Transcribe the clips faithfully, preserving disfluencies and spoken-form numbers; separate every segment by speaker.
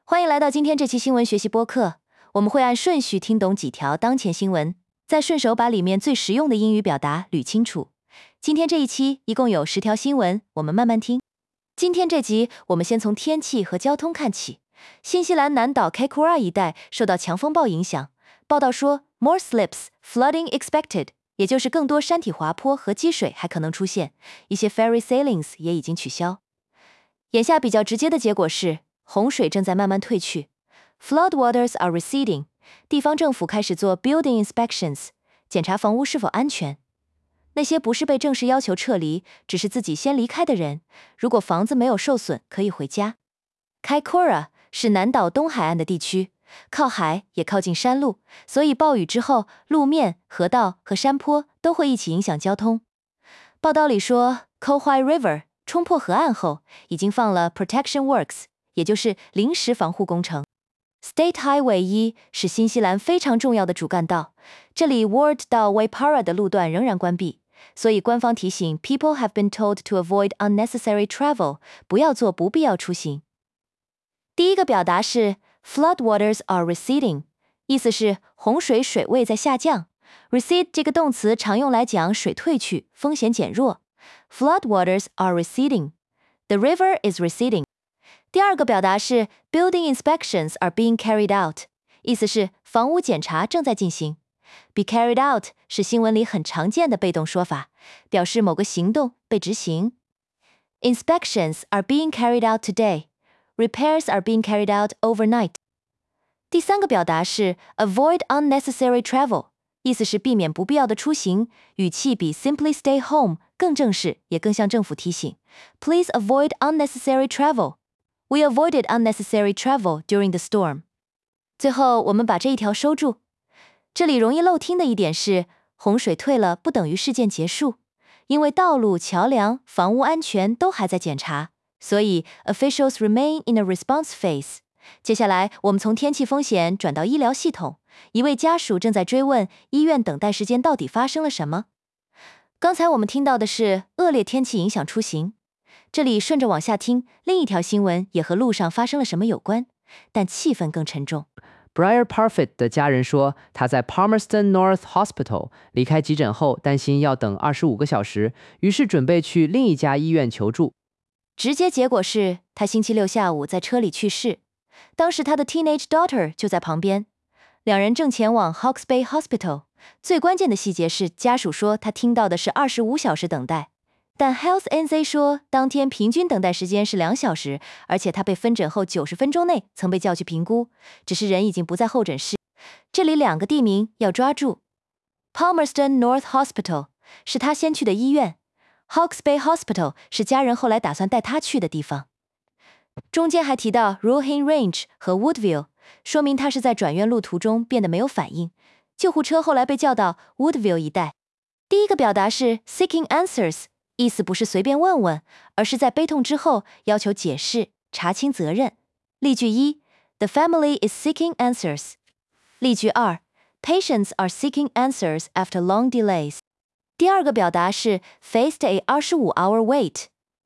Speaker 1: 欢迎来到今天这期新闻学习播客，我们会按顺序听懂几条当前新闻，再顺手把里面最实用的英语表达捋清楚。今天这一期一共有十条新闻，我们慢慢听。今天这集我们先从天气和交通看起。新西兰南岛 Kaikoura 一带受到强风暴影响，报道说 more slips, flooding expected， 也就是更多山体滑坡和积水还可能出现，一些 ferry sailings 也已经取消。眼下比较直接的结果是洪水正在慢慢退去 ，flood waters are receding， 地方政府开始做 building inspections， 检查房屋是否安全。那些不是被正式要求撤离，只是自己先离开的人，如果房子没有受损，可以回家。Kaikoura 是南岛东海岸的地区，靠海也靠近山路，所以暴雨之后，路面、河道和山坡都会一起影响交通。报道里说 Kauai River 冲破河岸后，已经放了 protection works， 也就是临时防护工程。State Highway 一是新西兰非常重要的主干道，这里 Ward 到 Waipara 的路段仍然关闭，所以官方提醒 People have been told to avoid unnecessary travel， 不要做不必要出行。第一个表达是 Flood waters are receding， 意思是洪水水位在下降。Recede 这个动词常用来讲水退去，风险减弱。Flood waters are receding. The river is receding. 第二个表达是 Building inspections are being carried out， 意思是房屋检查正在进行。Be carried out 是新闻里很常见的被动说法，表示某个行动被执行。Inspections are being carried out today. Repairs are being carried out overnight. 第三个表达是 Avoid unnecessary travel， 意思是避免不必要的出行，语气比 Simply stay home 更正式，也更像政府提醒。Please avoid unnecessary travel. We avoided unnecessary travel during the storm. 最后，我们把这一条收住。这里容易漏听的一点是，洪水退了不等于事件结束，因为道路、桥梁、房屋安全都还在检查，所以 officials remain in a response phase。接下来，我们从天气风险转到医疗系统，一位家属正在追问医院等待时间到底发生了什么。刚才我们听到的是恶劣天气影响出行，这里顺着往下听，另一条新闻也和路上发生了什么有关，但气氛更沉重。
Speaker 2: Briar Parfit 的家人说，他在 Palmerston North Hospital 离开急诊后，担心要等二十五个小时，于是准备去另一家医院求助。
Speaker 1: 直接结果是他星期六下午在车里去世，当时他的 teenage daughter 就在旁边，两人正前往 Hawke's Bay Hospital。最关键的细节是，家属说他听到的是二十五小时等待，但 Health N Z 说当天平均等待时间是两小时，而且他被分诊后九十分钟内曾被叫去评估，只是人已经不在候诊室。这里两个地名要抓住， Palmerston North Hospital 是他先去的医院， Hawke's Bay Hospital 是家人后来打算带他去的地方。中间还提到 Rohin Range 和 Woodville， 说明他是在转院路途中变得没有反应，救护车后来被叫到 Woodville 一带。第一个表达是 Seeking answers， 意思不是随便问问，而是在悲痛之后要求解释、查清责任。例句一 The family is seeking answers。 例句二 Patients are seeking answers after long delays。 第二个表达是 Faced a 二十五 hour wait。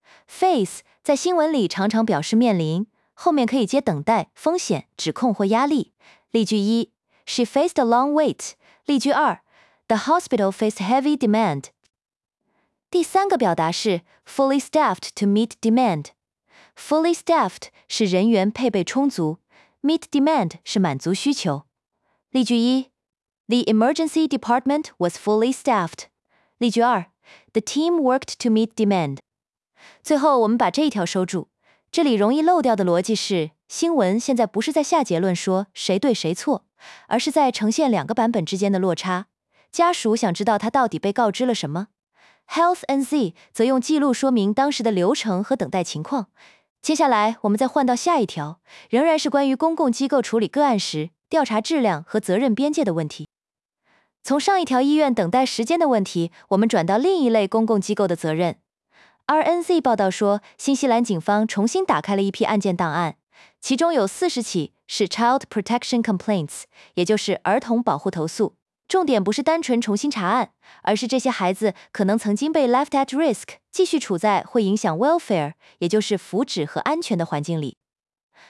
Speaker 1: Face 在新闻里常常表示面临，后面可以接等待、风险、指控或压力。例句一 She faced a long wait。 例句二 The hospital faced heavy demand。 第三个表达是 fully staffed to meet demand。 Fully staffed 是人员配备充足， meet demand 是满足需求。例句一 The emergency department was fully staffed。 例句二 The team worked to meet demand。 最后我们把这一条收住，这里容易漏掉的逻辑是，新闻现在不是在下结论说谁对谁错，而是在呈现两个版本之间的落差。家属想知道他到底被告知了什么， Health N Z 则用记录说明当时的流程和等待情况。接下来我们再换到下一条，仍然是关于公共机构处理个案时调查质量和责任边界的问题。从上一条医院等待时间的问题，我们转到另一类公共机构的责任。R N Z 报道说，新西兰警方重新打开了一批案件档案，其中有四十起是 Child Protection Complaints， 也就是儿童保护投诉。重点不是单纯重新查案，而是这些孩子可能曾经被 left at risk， 继续处在会影响 welfare， 也就是福祉和安全的环境里。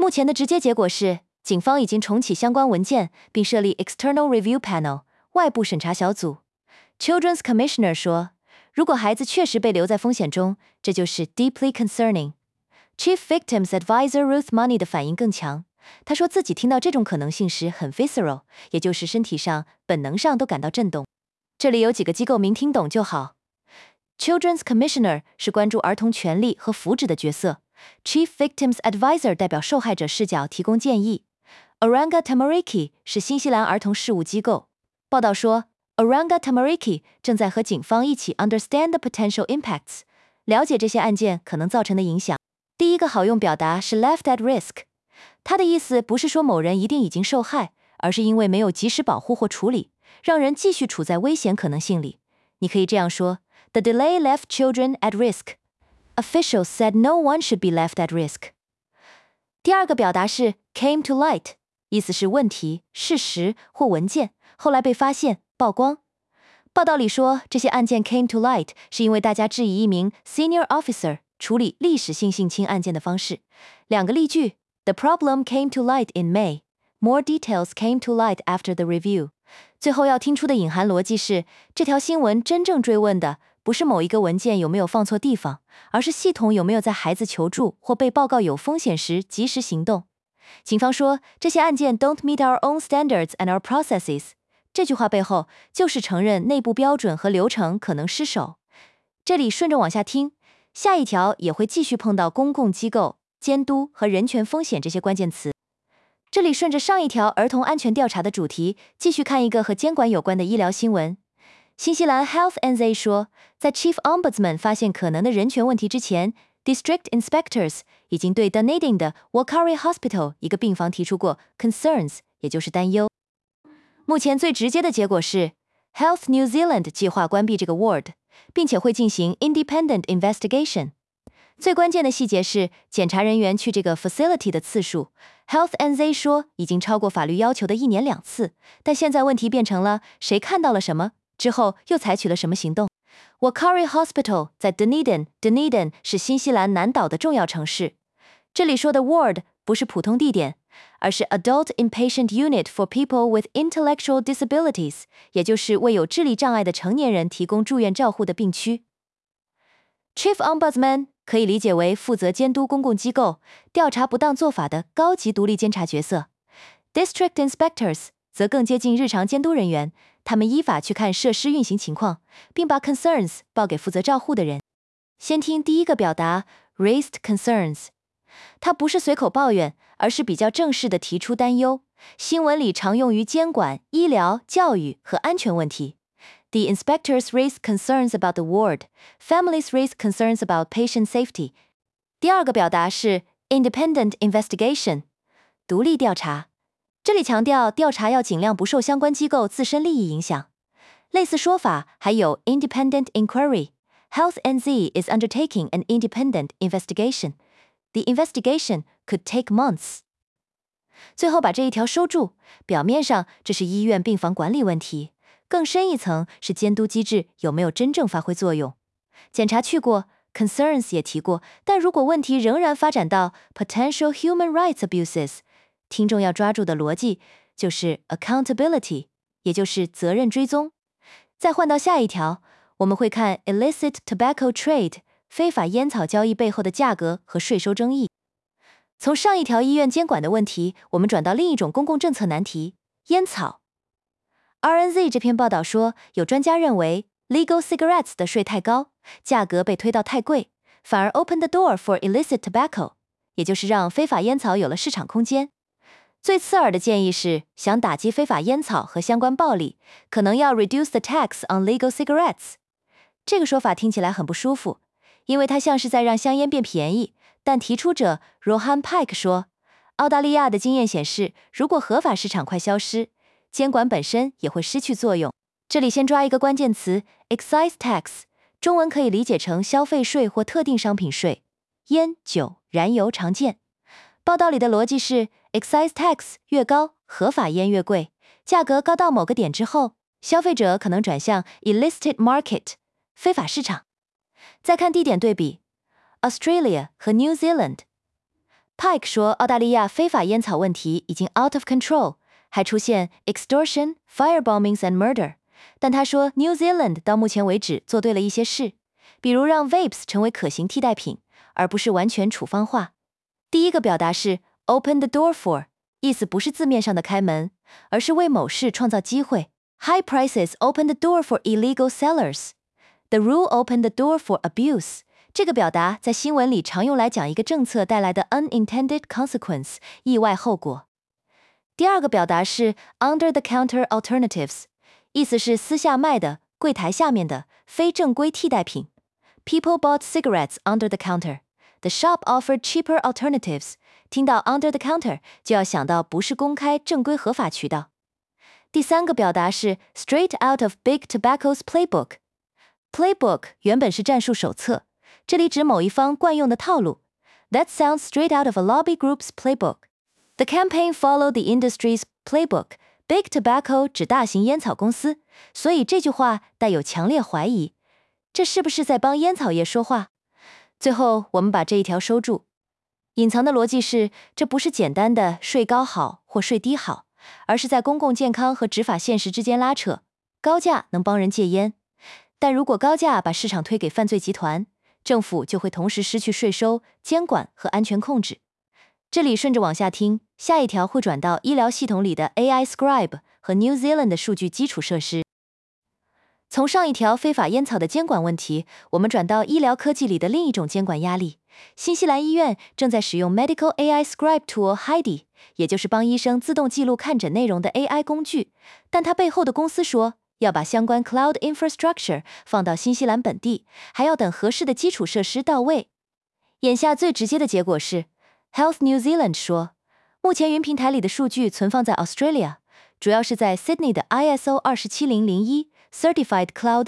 Speaker 1: 目前的直接结果是，警方已经重启相关文件，并设立 External Review Panel 外部审查小组。Children's Commissioner 说，如果孩子确实被留在风险中，这就是 deeply concerning。Chief Victims Advisor Ruth Money 的反应更强，他说自己听到这种可能性时很 visceral， 也就是身体上、本能上都感到震动。这里有几个机构明听懂就好。Children's Commissioner 是关注儿童权利和福祉的角色， Chief Victims Advisor 代表受害者视角提供建议。Oranga Tamariki 是新西兰儿童事务机构。报道说Oranga Tamariki 正在和警方一起 understand the potential impacts， 了解这些案件可能造成的影响。第一个好用表达是 left at risk， 它的意思不是说某人一定已经受害，而是因为没有及时保护或处理，让人继续处在危险可能性里。你可以这样说 ：The delay left children at risk. Officials said no one should be left at risk. 第二个表达是 came to light， 意思是问题、事实或文件后来被发现、曝光。报道里说，这些案件 came to light 是因为大家质疑一名 senior officer 处理历史性性侵案件的方式。两个例句 ：The problem came to light in May. More details came to light after the review. 最后要听出的隐含逻辑是，这条新闻真正追问的不是某一个文件有没有放错地方，而是系统有没有在孩子求助或被报告有风险时及时行动。警方说，这些案件 don't meet our own standards and our processes。这句话背后就是承认内部标准和流程可能失守。这里顺着往下听，下一条也会继续碰到公共机构、监督和人权风险这些关键词。这里顺着上一条儿童安全调查的主题，继续看一个和监管有关的医疗新闻。新西兰 Health N Z 说，在 Chief Ombudsman 发现可能的人权问题之前， District Inspectors 已经对 Dunedin 的 Wakari Hospital 一个病房提出过 concerns， 也就是担忧。目前最直接的结果是 Health New Zealand 计划关闭这个 ward， 并且会进行 independent investigation。 最关键的细节是检查人员去这个 facility 的次数， Health N Z 说已经超过法律要求的一年两次，但现在问题变成了谁看到了什么，之后又采取了什么行动。 Wakari Hospital 在 Dunedin， Dunedin 是新西兰南岛的重要城市。这里说的 ward 不是普通地点，而是 Adult Inpatient Unit for People with Intellectual Disabilities， 也就是为有智力障碍的成年人提供住院照护的病区。Chief Ombudsman 可以理解为负责监督公共机构、调查不当做法的高级独立监察角色。District Inspectors 则更接近日常监督人员，他们依法去看设施运行情况，并把 concerns 报给负责照护的人。先听第一个表达 raised concerns， 它不是随口抱怨，而是比较正式地提出担忧。新闻里常用于监管、医疗、教育和安全问题。The inspectors raised concerns about the ward. Families raised concerns about patient safety. 第二个表达是 independent investigation， 独立调查。这里强调调查要尽量不受相关机构自身利益影响。类似说法还有 independent inquiry. Health N Z is undertaking an independent investigation. The investigation could take months. 最后把这一条收住，表面上这是医院病房管理问题，更深一层是监督机制有没有真正发挥作用。检查去过 ，concerns 也提过，但如果问题仍然发展到 potential human rights abuses， 听众要抓住的逻辑就是 accountability， 也就是责任追踪。再换到下一条，我们会看 illicit tobacco trade， 非法烟草交易背后的价格和税收争议。从上一条医院监管的问题，我们转到另一种公共政策难题——烟草。R N Z 这篇报道说，有专家认为 legal cigarettes 的税太高，价格被推到太贵，反而 open the door for illicit tobacco， 也就是让非法烟草有了市场空间。最刺耳的建议是，想打击非法烟草和相关暴利，可能要 reduce the tax on legal cigarettes。这个说法听起来很不舒服，因为它像是在让香烟变便宜。但提出者 Rohan Pike 说，澳大利亚的经验显示，如果合法市场快消失，监管本身也会失去作用。这里先抓一个关键词 excise tax， 中文可以理解成消费税或特定商品税。烟、酒、燃油常见。报道里的逻辑是 excise tax 越高，合法烟越贵，价格高到某个点之后，消费者可能转向 illicit market， 非法市场。再看地点对比 Australia 和 New Zealand。 Pike 说，澳大利亚非法烟草问题已经 out of control， 还出现 extortion, firebombings and murder。但他说 New Zealand 到目前为止做对了一些事，比如让 vapes 成为可行替代品，而不是完全处方化。第一个表达是 open the door for， 意思不是字面上的开门，而是为某事创造机会。High prices open the door for illegal sellers. The rule opened the door for abuse. 这个表达在新闻里常用来讲一个政策带来的 unintended consequence 意外后果。第二个表达是 under the counter alternatives， 意思是私下卖的、柜台下面的非正规替代品。People bought cigarettes under the counter. The shop offered cheaper alternatives. 听到 under the counter 就要想到不是公开正规合法渠道。第三个表达是 straight out of Big Tobacco's playbook. Playbook 原本是战术手册，这里指某一方惯用的套路。That sounds straight out of a lobby group's playbook. The campaign followed the industry's playbook. Big Tobacco 指大型烟草公司，所以这句话带有强烈怀疑，这是不是在帮烟草业说话？最后我们把这一条收住。隐藏的逻辑是，这不是简单的税高好或税低好，而是在公共健康和执法现实之间拉扯。高价能帮人戒烟，但如果高价把市场推给犯罪集团，政府就会同时失去税收、监管和安全控制。这里顺着往下听，下一条会转到医疗系统里的 A I Scribe 和 New Zealand 的数据基础设施。从上一条非法烟草的监管问题，我们转到医疗科技里的另一种监管压力。新西兰医院正在使用 Medical A I Scribe Tool Heidi， 也就是帮医生自动记录看诊内容的 A I 工具，但它背后的公司说，要把相关 Cloud Infrastructure 放到新西兰本地，还要等合适的基础设施到位。眼下最直接的结果是 Health New Zealand 说，目前云平台里的数据存放在 Australia， 主要是在 Sydney 的 I S O 二七零零一 Certified Cloud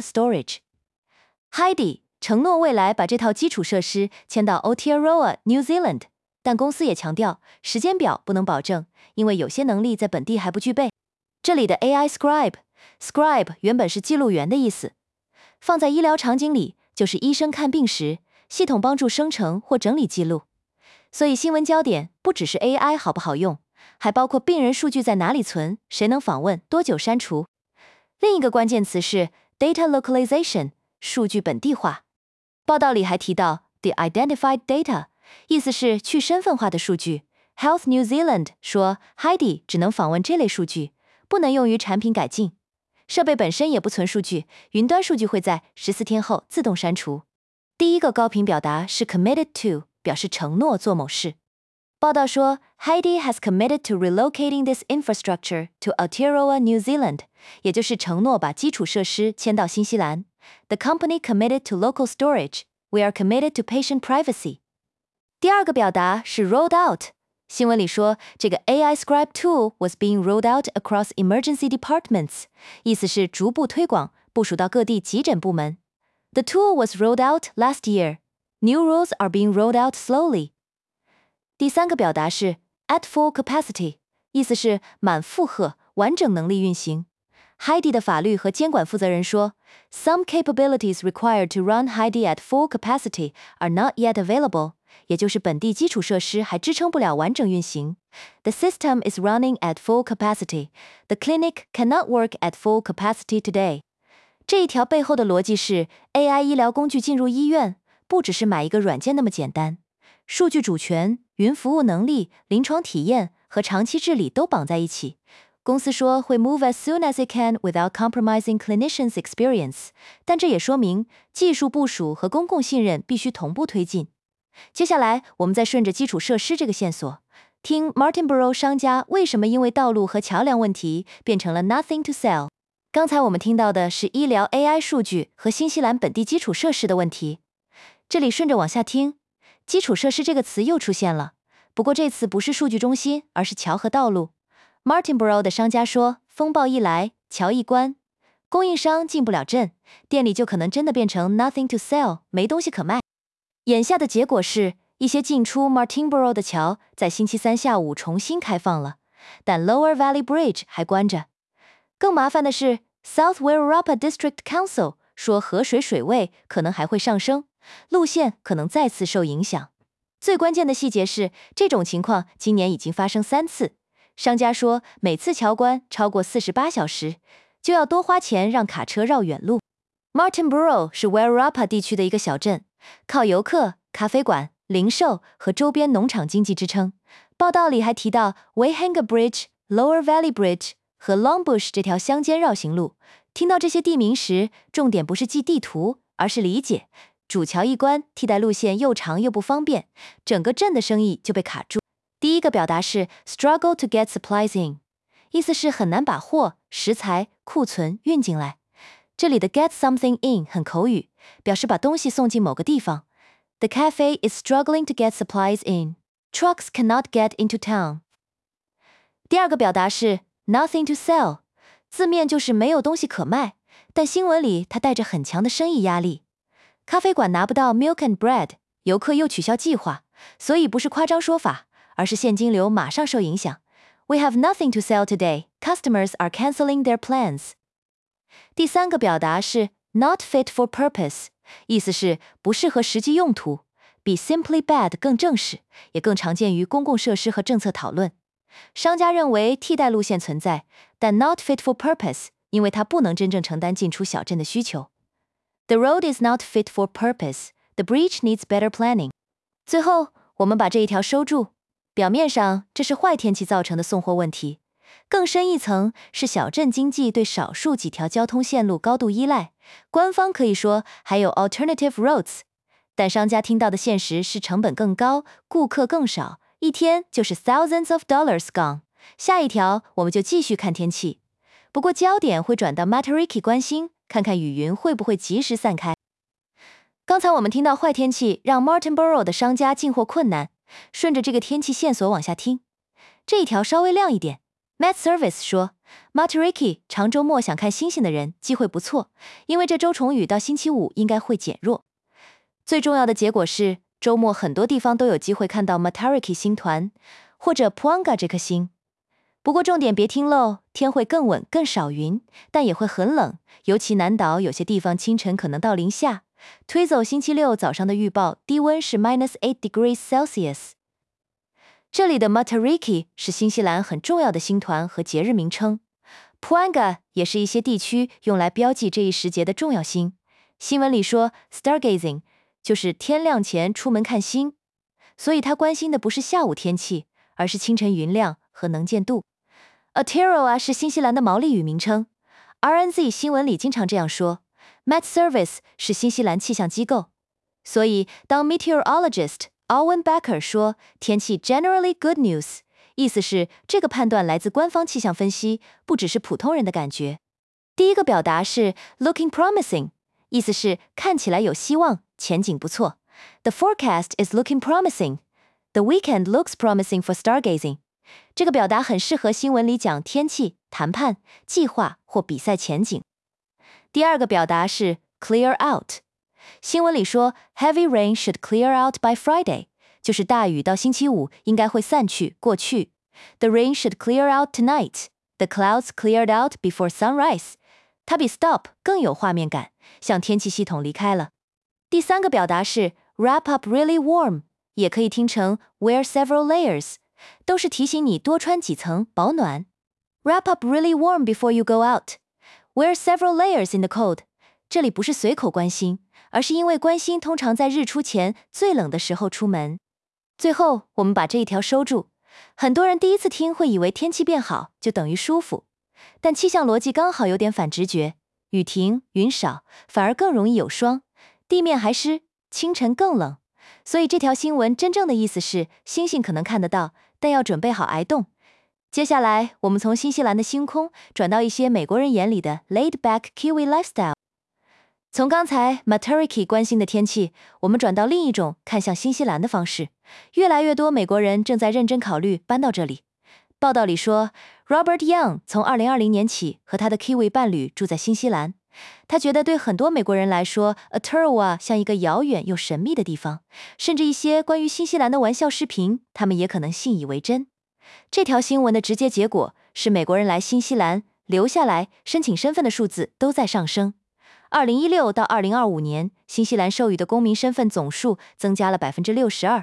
Speaker 1: Storage。Heidi 承诺未来把这套基础设施迁到 Aotearoa New Zealand， 但公司也强调时间表不能保证，因为有些能力在本地还不具备。这里的 A I Scribe Scribe 原本是记录员的意思，放在医疗场景里就是医生看病时，系统帮助生成或整理记录。所以新闻焦点不只是 A I 好不好用，还包括病人数据在哪里存，谁能访问，多久删除。另一个关键词是 data localization， 数据本地化。报道里还提到 the identified data， 意思是去身份化的数据。Health New Zealand 说 Heidi 只能访问这类数据，不能用于产品改进。设备本身也不存数据，云端数据会在十四天后自动删除。第一个高频表达是 committed to， 表示承诺做某事。报道说 Heidi has committed to relocating this infrastructure to Aotearoa New Zealand， 也就是承诺把基础设施迁到新西兰。The company committed to local storage. We are committed to patient privacy. 第二个表达是 rolled out。新闻里说，这个 A I Scribe Tool was being rolled out across emergency departments， 意思是逐步推广，部署到各地急诊部门。The tool was rolled out last year. New rules are being rolled out slowly. 第三个表达是 at full capacity， 意思是满负荷、完整能力运行。Heidi 的法律和监管负责人说 ，Some capabilities required to run Heidi at full capacity are not yet available， 也就是本地基础设施还支撑不了完整运行。The system is running at full capacity. The clinic cannot work at full capacity today. 这一条背后的逻辑是 ，A I 医疗工具进入医院，不只是买一个软件那么简单，数据主权、云服务能力、临床体验和长期治理都绑在一起。公司说会 move as soon as it can without compromising clinicians' experience， 但这也说明技术部署和公共信任必须同步推进。接下来，我们再顺着基础设施这个线索，听 Martinborough 商家为什么因为道路和桥梁问题变成了 nothing to sell。刚才我们听到的是医疗 A I 数据和新西兰本地基础设施的问题。这里顺着往下听，基础设施这个词又出现了，不过这次不是数据中心，而是桥和道路。Martinborough 的商家说，风暴一来，桥一关，供应商进不了镇，店里就可能真的变成 nothing to sell， 没东西可卖。眼下的结果是，一些进出 Martinborough 的桥在星期三下午重新开放了，但 Lower Valley Bridge 还关着。更麻烦的是 ，South Wairarapa District Council 说河水水位可能还会上升，路线可能再次受影响。 最关键的细节是，这种情况今年已经发生三次。商家说，每次桥关超过四十八小时，就要多花钱让卡车绕远路。Martinborough 是 Wairarapa 地区的一个小镇，靠游客、咖啡馆、零售和周边农场经济支撑。报道里还提到 Waihanga Bridge、Lower Valley Bridge 和 Longbush 这条乡间绕行路。听到这些地名时，重点不是记地图，而是理解。主桥一关，替代路线又长又不方便，整个镇的生意就被卡住。第一个表达是 struggle to get supplies in， 意思是很难把货、食材、库存运进来。这里的 get something in 很口语，表示把东西送进某个地方。The cafe is struggling to get supplies in. Trucks cannot get into town. 第二个表达是 nothing to sell， 字面就是没有东西可卖，但新闻里它带着很强的生意压力。咖啡馆拿不到 milk and bread， 游客又取消计划，所以不是夸张说法，而是现金流马上受影响。We have nothing to sell today. Customers are canceling their plans. 第三个表达是 not fit for purpose， 意思是不适合实际用途，比 simply bad 更正式，也更常见于公共设施和政策讨论。商家认为替代路线存在，但 not fit for purpose， 因为它不能真正承担进出小镇的需求。The road is not fit for purpose. The bridge needs better planning. 最后，我们把这一条收住。表面上，这是坏天气造成的送货问题，更深一层是小镇经济对少数几条交通线路高度依赖。官方可以说还有 alternative roads， 但商家听到的现实是成本更高，顾客更少，一天就是 thousands of dollars gone。下一条我们就继续看天气，不过焦点会转到 Matariki 关心，看看雨云会不会及时散开。刚才我们听到坏天气让 Martinborough 的商家进货困难，顺着这个天气线索往下听，这一条稍微亮一点。Met Service 说 Matariki 长周末想看星星的人机会不错，因为这周重雨到星期五应该会减弱。最重要的结果是，周末很多地方都有机会看到 Matariki 星团或者 Puanga 这颗星。不过重点别听漏，天会更稳更少云，但也会很冷，尤其南岛有些地方清晨可能到零下。推走星期六早上的预报，低温是 minus eight degrees Celsius。 这里的 Matariki 是新西兰很重要的星团和节日名称， Puanga 也是一些地区用来标记这一时节的重要星。新闻里说 stargazing 就是天亮前出门看星，所以他关心的不是下午天气，而是清晨云量和能见度。 Aotearoa 是新西兰的毛利语名称， R N Z 新闻里经常这样说。Met Service 是新西兰气象机构，所以当 meteorologist Alwyn Becker 说天气 generally good news， 意思是这个判断来自官方气象分析，不只是普通人的感觉。第一个表达是 looking promising， 意思是看起来有希望，前景不错。The forecast is looking promising. The weekend looks promising for stargazing. 这个表达很适合新闻里讲天气、谈判、计划或比赛前景。第二个表达是 clear out， 新闻里说 heavy rain should clear out by Friday， 就是大雨到星期五应该会散去过去。 The rain should clear out tonight. The clouds cleared out before sunrise。 它比 stop 更有画面感，向天气系统离开了。第三个表达是 wrap up really warm， 也可以听成 wear several layers， 都是提醒你多穿几层保暖。 Wrap up really warm before you go out。Wear several layers in the cold， 这里不是随口关心，而是因为关心通常在日出前最冷的时候出门。最后，我们把这一条收住。很多人第一次听会以为天气变好就等于舒服，但气象逻辑刚好有点反直觉，雨停云少反而更容易有霜，地面还湿，清晨更冷。所以这条新闻真正的意思是星星可能看得到，但要准备好挨冻。接下来，我们从新西兰的星空转到一些美国人眼里的 laid-back Kiwi lifestyle。从刚才 Matariki 关心的天气，我们转到另一种看向新西兰的方式。越来越多美国人正在认真考虑搬到这里。报道里说 ，Robert Young 从二零二零年起和他的 Kiwi 伴侣住在新西兰。他觉得对很多美国人来说 ，Aotearoa 像一个遥远又神秘的地方，甚至一些关于新西兰的玩笑视频，他们也可能信以为真。这条新闻的直接结果是美国人来新西兰留下来申请身份的数字都在上升。二零一六到二零二五年，新西兰授予的公民身份总数增加了 百分之六十二，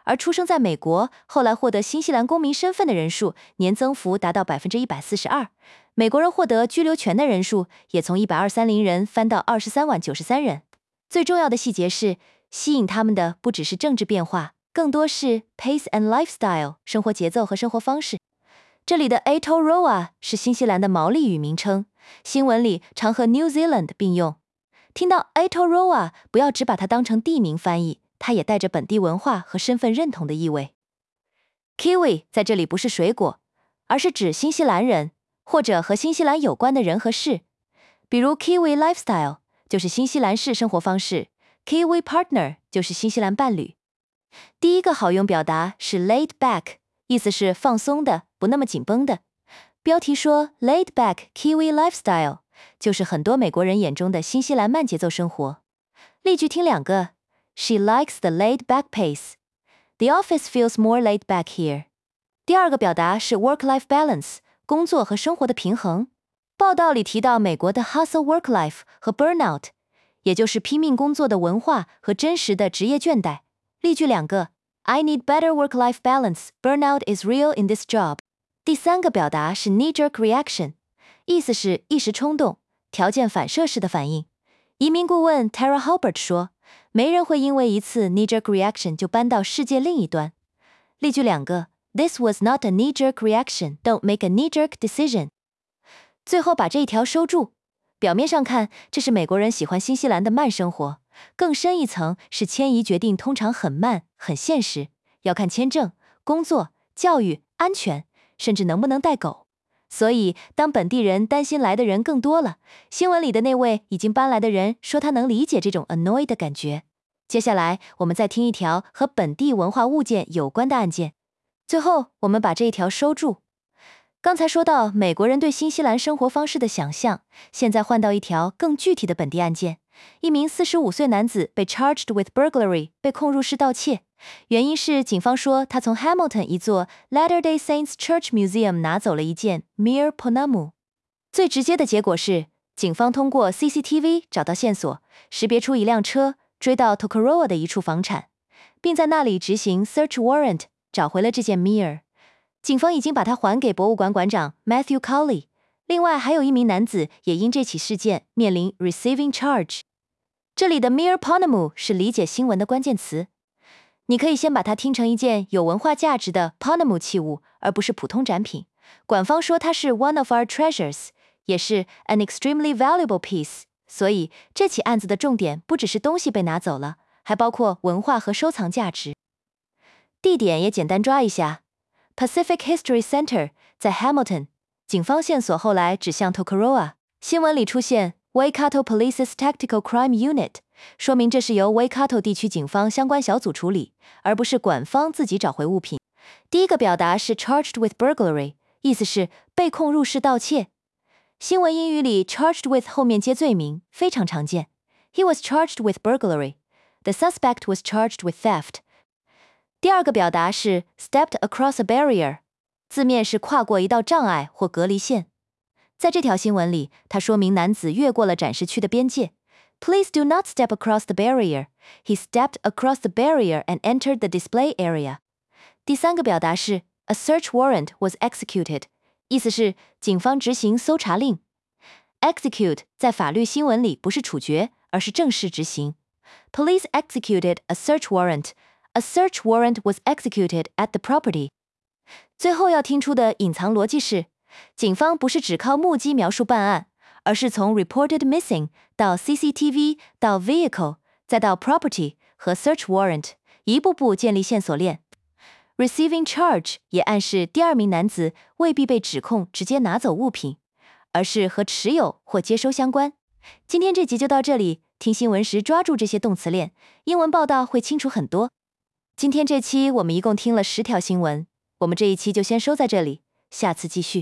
Speaker 1: 而出生在美国，后来获得新西兰公民身份的人数年增幅达到 百分之一百四十二， 美国人获得居留权的人数也从一百二十三人翻到二十三万九十三人。最重要的细节是，吸引他们的不只是政治变化，更多是 pace and lifestyle 生活节奏和生活方式。这里的 Aotearoa 是新西兰的毛利语名称，新闻里常和 New Zealand 并用。听到 Aotearoa 不要只把它当成地名翻译，它也带着本地文化和身份认同的意味。Kiwi 在这里不是水果，而是指新西兰人，或者和新西兰有关的人和事。比如 Kiwi lifestyle 就是新西兰式生活方式， Kiwi partner 就是新西兰伴侣。第一个好用表达是 laid back， 意思是放松的，不那么紧绷的。标题说 laid back Kiwi lifestyle， 就是很多美国人眼中的新西兰慢节奏生活。例句听两个， She likes the laid back pace. The office feels more laid back here. 第二个表达是 work-life balance， 工作和生活的平衡。报道里提到美国的 hustle work life 和 burnout， 也就是拼命工作的文化和真实的职业倦怠。例句两个， I need better work-life balance. Burnout is real in this job. 第三个表达是 knee-jerk reaction， 意思是一时冲动，条件反射式的反应。移民顾问 Tara Halbert 说，没人会因为一次 knee-jerk reaction 就搬到世界另一端。例句两个， This was not a knee-jerk reaction. Don't make a knee-jerk decision. 最后把这一条收住。表面上看，这是美国人喜欢新西兰的慢生活，更深一层是迁移决定通常很慢，很现实，要看签证、工作、教育、安全，甚至能不能带狗。所以当本地人担心来的人更多了，新闻里的那位已经搬来的人说他能理解这种 annoyed 的感觉。接下来我们再听一条和本地文化物件有关的案件，最后我们把这一条收住。刚才说到美国人对新西兰生活方式的想象，现在换到一条更具体的本地案件。一名四十五岁男子被 charged with burglary， 被控入室盗窃，原因是警方说他从 Hamilton 一座 Latter-day Saints Church Museum 拿走了一件 Mir Ponamu。 最直接的结果是，警方通过 C C T V 找到线索，识别出一辆车，追到 Tokoroa 的一处房产，并在那里执行 search warrant， 找回了这件 Mir。警方已经把它还给博物馆馆长 Matthew Cowley， 另外还有一名男子也因这起事件面临 receiving charge。 这里的 Mir Ponamu 是理解新闻的关键词，你可以先把它听成一件有文化价值的 Ponamu 器物，而不是普通展品。馆方说它是 one of our treasures， 也是 an extremely valuable piece， 所以这起案子的重点不只是东西被拿走了，还包括文化和收藏价值。地点也简单抓一下， Pacific History Center 在 Hamilton， 警方线索后来指向 Tokoroa， 新闻里出现 Waikato Police's Tactical Crime Unit， 说明这是由 Waikato 地区警方相关小组处理，而不是馆方自己找回物品。第一个表达是 charged with burglary， 意思是被控入室盗窃。新闻英语里 charged with 后面接罪名，非常常见。He was charged with burglary. The suspect was charged with theft. 第二个表达是 stepped across a barrier， 字面是跨过一道障碍或隔离线。在这条新闻里，它说明男子越过了展示区的边界。Please do not step across the barrier. He stepped across the barrier and entered the display area. 第三个表达是 a search warrant was executed， 意思是警方执行搜查令。Execute 在法律新闻里不是处决，而是正式执行。Police executed a search warrant. A search warrant was executed at the property. 最后要听出的隐藏逻辑是，警方不是只靠目击描述办案，而是从 reported missing 到 C C T V 到 vehicle 再到 property 和 search warrant， 一步步建立线索链。Receiving charge 也暗示第二名男子未必被指控直接拿走物品，而是和持有或接收相关。今天这集就到这里，听新闻时抓住这些动词链，英文报道会清楚很多。今天这期我们一共听了十条新闻，我们这一期就先收在这里，下次继续。